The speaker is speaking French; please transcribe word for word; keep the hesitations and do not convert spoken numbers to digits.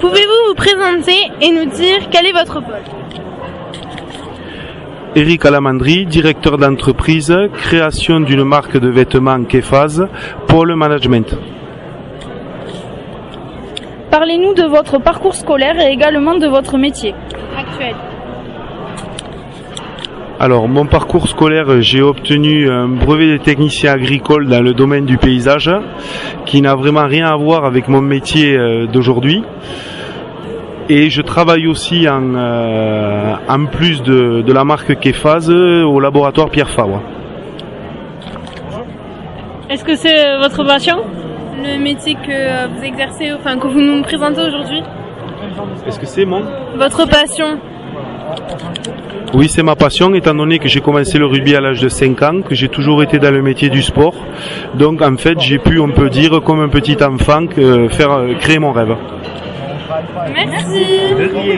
Pouvez-vous vous présenter et nous dire quel est votre pôle? Eric Alamandri, directeur d'entreprise, création d'une marque de vêtements Kefaz, pôle management. Parlez-nous de votre parcours scolaire et également de votre métier actuel. Alors, mon parcours scolaire, j'ai obtenu un brevet de technicien agricole dans le domaine du paysage, qui n'a vraiment rien à voir avec mon métier d'aujourd'hui. Et je travaille aussi en, euh, en plus de, de la marque Kefaz au laboratoire Pierre Fabre. Est-ce que c'est votre passion? Le métier que vous exercez, enfin que vous nous présentez aujourd'hui? Est-ce que c'est mon Votre passion? Oui, c'est ma passion, étant donné que j'ai commencé le rugby à l'âge de cinq ans, que j'ai toujours été dans le métier du sport. Donc en fait, j'ai pu, on peut dire, comme un petit enfant, faire créer mon rêve. Merci.